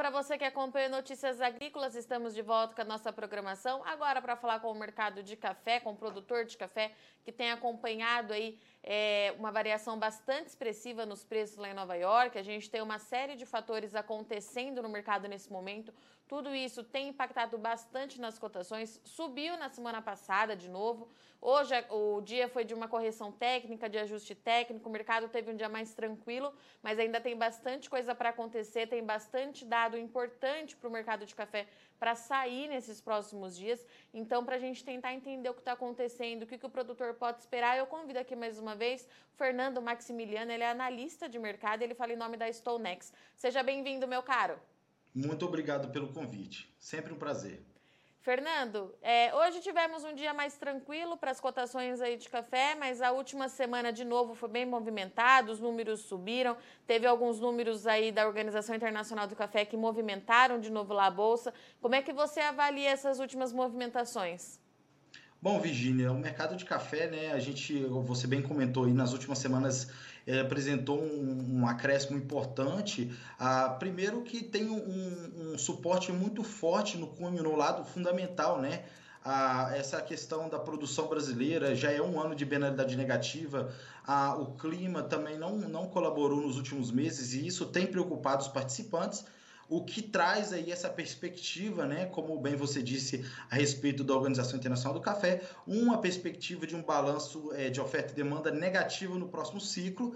para você que acompanha Notícias Agrícolas, estamos de volta com a nossa programação. Agora para falar com o mercado de café, com o produtor de café que tem acompanhado aí uma variação bastante expressiva nos preços lá em Nova York. A gente tem uma série de fatores acontecendo no mercado nesse momento. Tudo isso tem impactado bastante nas cotações. Subiu na semana passada de novo. Hoje o dia foi de uma correção técnica, de ajuste técnico. O mercado teve um dia mais tranquilo, mas ainda tem bastante coisa para acontecer. Tem bastante dado importante para o mercado de café para sair nesses próximos dias. Então, para a gente tentar entender o que está acontecendo, o que o produtor pode esperar, eu convido aqui mais uma vez o Fernando Maximiliano. Ele é analista de mercado e ele fala em nome da StoneX. Seja bem-vindo, meu caro. Muito obrigado pelo convite. Sempre um prazer. Fernando, hoje tivemos um dia mais tranquilo para as cotações aí de café, mas a última semana de novo foi bem movimentada, os números subiram, teve alguns números aí da Organização Internacional do Café que movimentaram de novo lá a Bolsa. Como é que você avalia essas últimas movimentações? Bom, Virgínia, o mercado de café, né, você bem comentou aí, nas últimas semanas apresentou um acréscimo importante. Primeiro que tem um suporte muito forte no lado fundamental, né? Essa questão da produção brasileira já é um ano de penalidade negativa. O clima também não colaborou nos últimos meses e isso tem preocupado os participantes. O que traz aí essa perspectiva, né, como bem você disse a respeito da Organização Internacional do Café, uma perspectiva de um balanço de oferta e demanda negativo no próximo ciclo.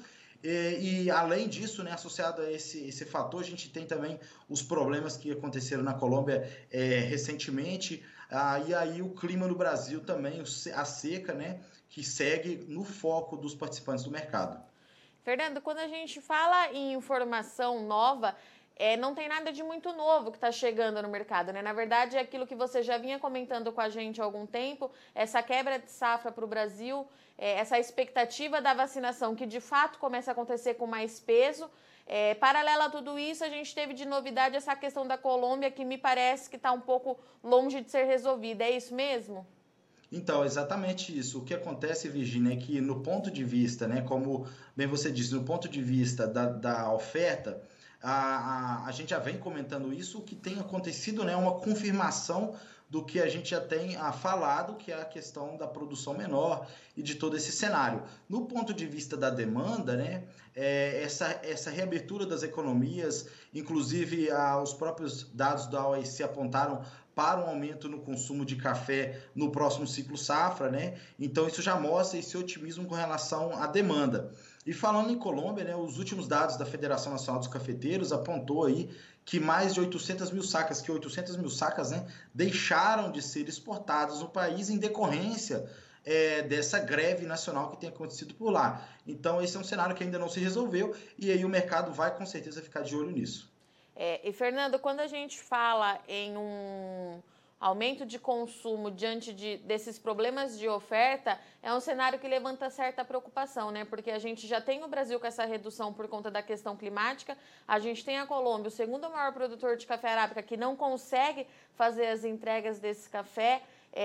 E além disso, né, associado a esse fator, a gente tem também os problemas que aconteceram na Colômbia recentemente, e aí o clima no Brasil também, a seca, né, que segue no foco dos participantes do mercado. Fernando, quando a gente fala em informação nova, não tem nada de muito novo que está chegando no mercado, né? Na verdade, é aquilo que você já vinha comentando com a gente há algum tempo, essa quebra de safra para o Brasil, essa expectativa da vacinação que de fato começa a acontecer com mais peso. Paralelo a tudo isso, a gente teve de novidade essa questão da Colômbia, que me parece que está um pouco longe de ser resolvida. É isso mesmo? Então, exatamente isso. O que acontece, Virginia, é que no ponto de vista, né, como bem você disse, no ponto de vista da oferta, a gente já vem comentando isso, o que tem acontecido, né, uma confirmação do que a gente já tem falado, que é a questão da produção menor e de todo esse cenário. No ponto de vista da demanda, né, essa reabertura das economias, inclusive os próprios dados da OEC apontaram para um aumento no consumo de café no próximo ciclo safra, né? Então isso já mostra esse otimismo com relação à demanda. E falando em Colômbia, né, os últimos dados da Federação Nacional dos Cafeteiros apontou aí que mais de 800 mil sacas, né, deixaram de ser exportadas no país em decorrência dessa greve nacional que tem acontecido por lá. Então esse é um cenário que ainda não se resolveu e aí o mercado vai com certeza ficar de olho nisso. E Fernando, quando a gente fala em um aumento de consumo diante desses problemas de oferta, é um cenário que levanta certa preocupação, né? Porque a gente já tem o Brasil com essa redução por conta da questão climática, a gente tem a Colômbia, o segundo maior produtor de café arábica, que não consegue fazer as entregas desse café.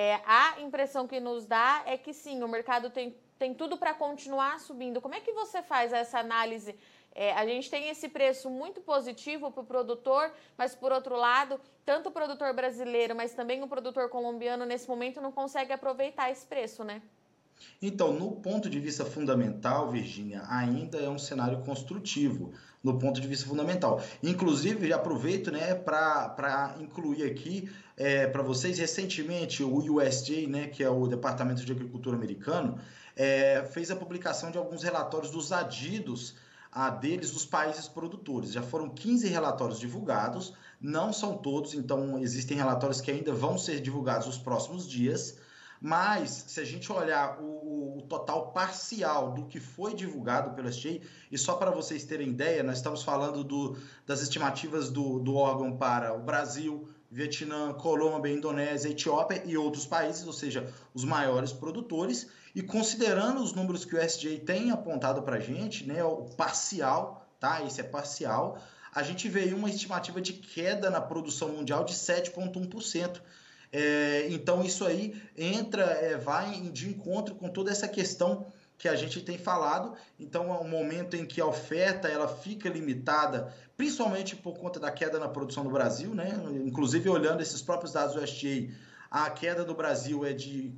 A impressão que nos dá é que sim, o mercado tem tudo para continuar subindo. Como é que você faz essa análise? A gente tem esse preço muito positivo para o produtor, mas por outro lado, tanto o produtor brasileiro, mas também o produtor colombiano, nesse momento, não consegue aproveitar esse preço, né? Então, no ponto de vista fundamental, Virgínia, ainda é um cenário construtivo, no ponto de vista fundamental. Inclusive, já aproveito, né, para incluir aqui para vocês, recentemente o USDA, né, que é o Departamento de Agricultura americano, fez a publicação de alguns relatórios dos adidos deles dos países produtores. Já foram 15 relatórios divulgados, não são todos, então existem relatórios que ainda vão ser divulgados nos próximos dias, mas se a gente olhar o total parcial do que foi divulgado pelo SGA, e só para vocês terem ideia, nós estamos falando das estimativas do órgão para o Brasil, Vietnã, Colômbia, Indonésia, Etiópia e outros países, ou seja, os maiores produtores, e considerando os números que o SGA tem apontado para a gente, né, o parcial, tá? Esse é parcial, a gente vê uma estimativa de queda na produção mundial de 7,1%. Então isso aí vai de encontro com toda essa questão que a gente tem falado. Então, é um momento em que a oferta ela fica limitada, principalmente por conta da queda na produção do Brasil, né? Inclusive, olhando esses próprios dados do USDA, a queda do Brasil é de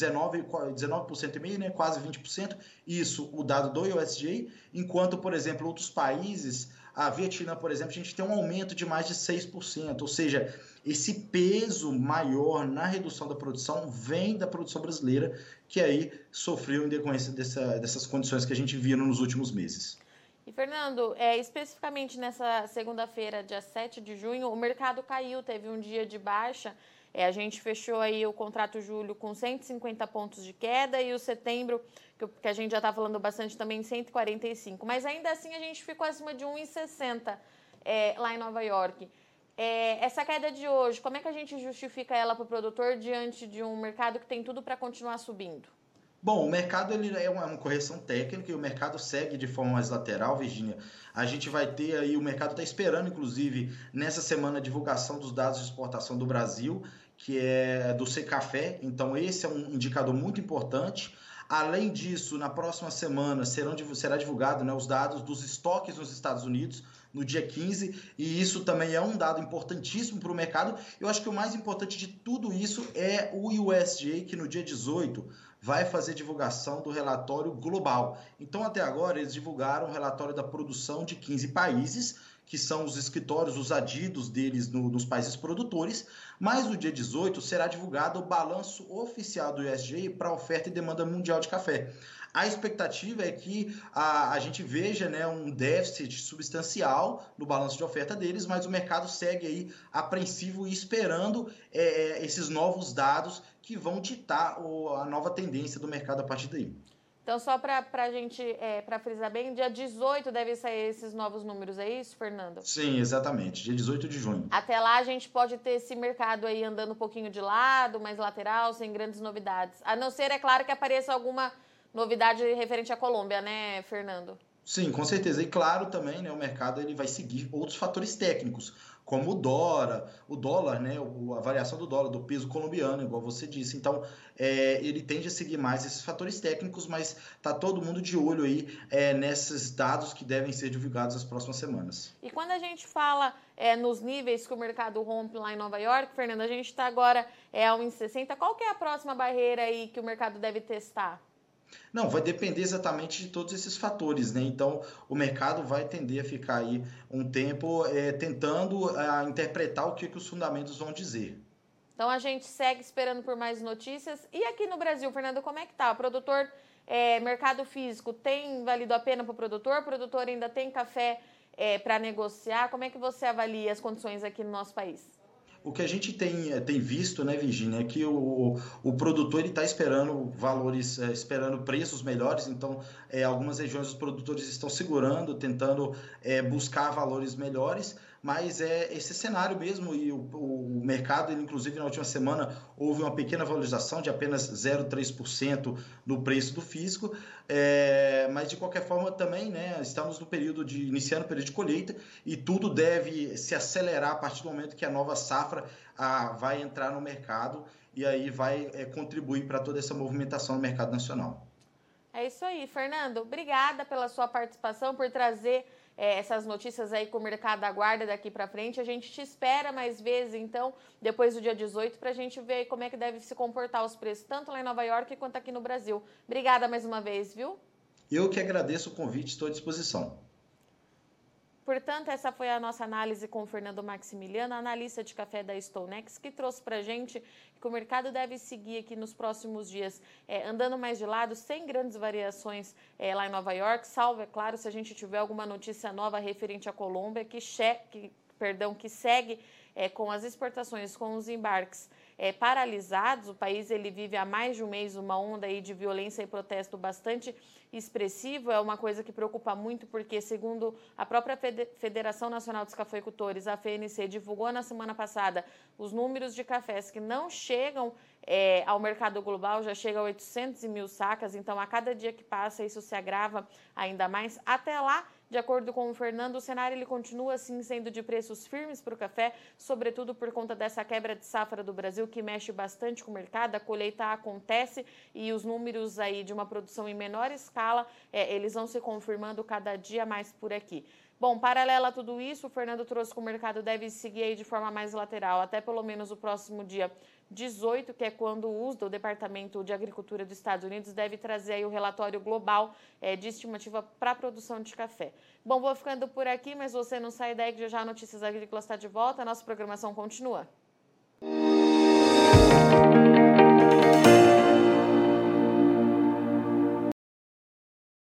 19,5%, né? Quase 20%. Isso, o dado do USDA. Enquanto, por exemplo, outros países, a Vietnã, por exemplo, a gente tem um aumento de mais de 6%. Ou seja, esse peso maior na redução da produção vem da produção brasileira, que aí sofreu em decorrência dessas condições que a gente viu nos últimos meses. E, Fernando, especificamente nessa segunda-feira, dia 7 de junho, o mercado caiu, teve um dia de baixa. A gente fechou aí o contrato julho com 150 pontos de queda e o setembro, que a gente já está falando bastante também, 145. Mas ainda assim a gente ficou acima de 1,60 lá em Nova York. Essa queda de hoje, como é que a gente justifica ela para o produtor diante de um mercado que tem tudo para continuar subindo? Bom, o mercado ele é uma correção técnica e o mercado segue de forma mais lateral, Virginia. A gente vai ter aí, o mercado está esperando, inclusive, nessa semana, a divulgação dos dados de exportação do Brasil, que é do Secafé. Então, esse é um indicador muito importante. Além disso, na próxima semana será divulgado, né, os dados dos estoques nos Estados Unidos, no dia 15, e isso também é um dado importantíssimo para o mercado. Eu acho que o mais importante de tudo isso é o USDA, que no dia 18 vai fazer divulgação do relatório global. Então, até agora, eles divulgaram o relatório da produção de 15 países, que são os escritórios, os adidos deles nos países produtores, mas no dia 18 será divulgado o balanço oficial do USDA para a oferta e demanda mundial de café. A expectativa é que a gente veja, né, um déficit substancial no balanço de oferta deles, mas o mercado segue aí apreensivo e esperando esses novos dados que vão ditar a nova tendência do mercado a partir daí. Então, só para a gente, para frisar bem, dia 18 devem sair esses novos números, é isso, Fernando? Sim, exatamente, dia 18 de junho. Até lá a gente pode ter esse mercado aí andando um pouquinho de lado, mais lateral, sem grandes novidades. A não ser, é claro, que apareça alguma novidade referente à Colômbia, né, Fernando? Sim, com certeza. E claro também, né, o mercado ele vai seguir outros fatores técnicos, como o dólar, né, a variação do dólar, do peso colombiano, igual você disse. Então, ele tende a seguir mais esses fatores técnicos, mas tá todo mundo de olho aí nesses dados que devem ser divulgados nas próximas semanas. E quando a gente fala nos níveis que o mercado rompe lá em Nova York, Fernando, a gente está agora a 1,60. Qual que é a próxima barreira aí que o mercado deve testar? Não, vai depender exatamente de todos esses fatores, né? Então, o mercado vai tender a ficar aí um tempo tentando interpretar o que os fundamentos vão dizer. Então, a gente segue esperando por mais notícias. E aqui no Brasil, Fernando, como é que tá? O produtor, mercado físico, tem valido a pena para o produtor? O produtor ainda tem café para negociar? Como é que você avalia as condições aqui no nosso país? O que a gente tem visto, né, Virginia, é que o produtor está esperando valores, esperando preços melhores, então algumas regiões os produtores estão segurando, tentando buscar valores melhores, mas é esse cenário mesmo, e o mercado, inclusive na última semana, houve uma pequena valorização de apenas 0,3% no preço do físico, mas de qualquer forma também, né, estamos iniciando o período de colheita, e tudo deve se acelerar a partir do momento que a nova safra vai entrar no mercado e aí vai contribuir para toda essa movimentação no mercado nacional. É isso aí, Fernando. Obrigada pela sua participação, por trazer essas notícias aí que o mercado aguarda daqui para frente. A gente te espera mais vezes, então, depois do dia 18, para a gente ver como é que deve se comportar os preços, tanto lá em Nova York quanto aqui no Brasil. Obrigada mais uma vez, viu? Eu que agradeço o convite, estou à disposição. Portanto, essa foi a nossa análise com o Fernando Maximiliano, analista de café da Stonex, que trouxe para a gente que o mercado deve seguir aqui nos próximos dias, andando mais de lado, sem grandes variações lá em Nova York, salvo, é claro, se a gente tiver alguma notícia nova referente à Colômbia, que segue com as exportações, com os embarques paralisados. O país ele vive há mais de um mês uma onda aí de violência e protesto bastante expressivo. É uma coisa que preocupa muito, porque, segundo a própria Federação Nacional dos Cafeicultores, a FNC, divulgou na semana passada os números de cafés que não chegam ao mercado global já chega a 800 mil sacas, então a cada dia que passa isso se agrava ainda mais. Até lá, de acordo com o Fernando, o cenário ele continua assim sendo de preços firmes para o café, sobretudo por conta dessa quebra de safra do Brasil que mexe bastante com o mercado. A colheita acontece e os números aí de uma produção em menor escala, eles vão se confirmando cada dia mais por aqui. Bom, paralela a tudo isso, o Fernando trouxe que o mercado deve seguir aí de forma mais lateral, até pelo menos o próximo dia 18, que é quando o USDA, o Departamento de Agricultura dos Estados Unidos, deve trazer aí o relatório global de estimativa para a produção de café. Bom, vou ficando por aqui, mas você não sai daí que já já a Notícias Agrícolas está de volta, a nossa programação continua.